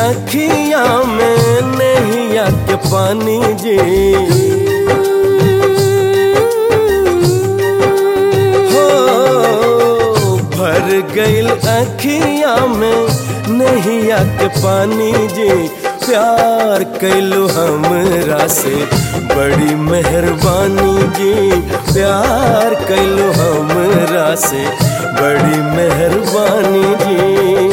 अखियां में नैया के पानी जी। हो भर गइल अखियां में नैया के पानी जी। प्यार कैलू हमरा से बड़ी मेहरबानी जी। प्यार कैलू हमरा से बड़ी मेहरबानी जी।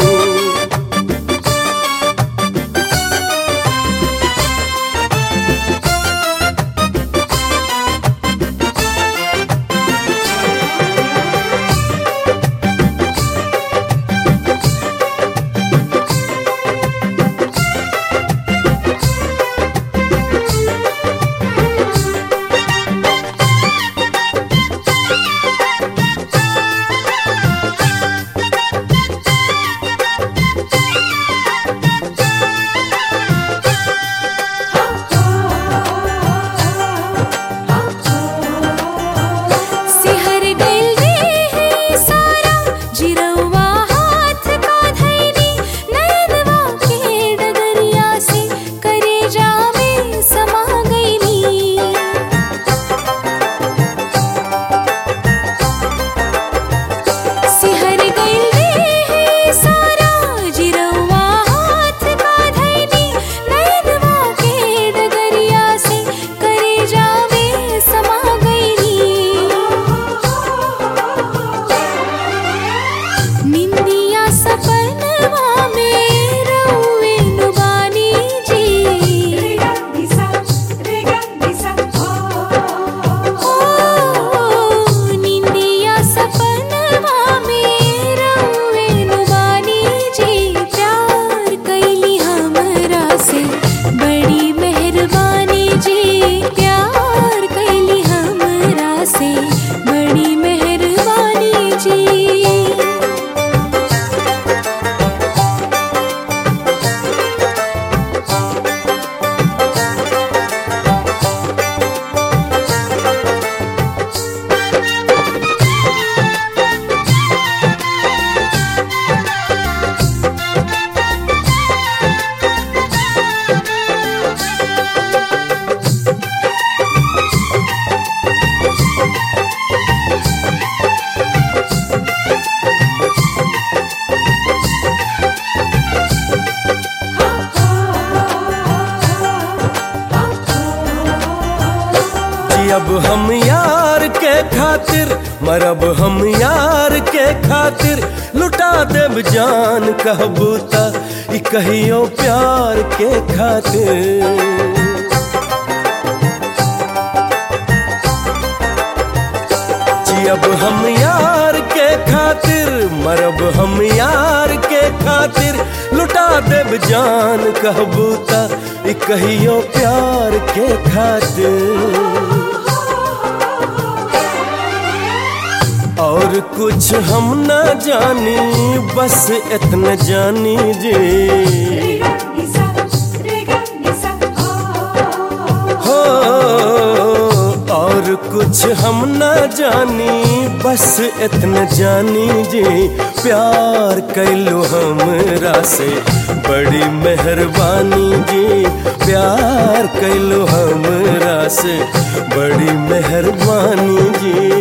अब हम यार के खातिर मरब, हम यार के खातिर लुटा देब जान। कहबू त ई कहियो प्यार के खातिर। अब हम यार के खातिर मरब, हम यार के खातिर लुटा देब जान। कहबू त ई कहियो प्यार के खातिर। और कुछ हम ना जानी बस इतना जानी जी। हो और कुछ हम ना जानी बस इतना जानी जी। प्यार कैलू हमरा से बड़ी मेहरबानी जी। प्यार कैलू हमरा से बड़ी मेहरबानी जी।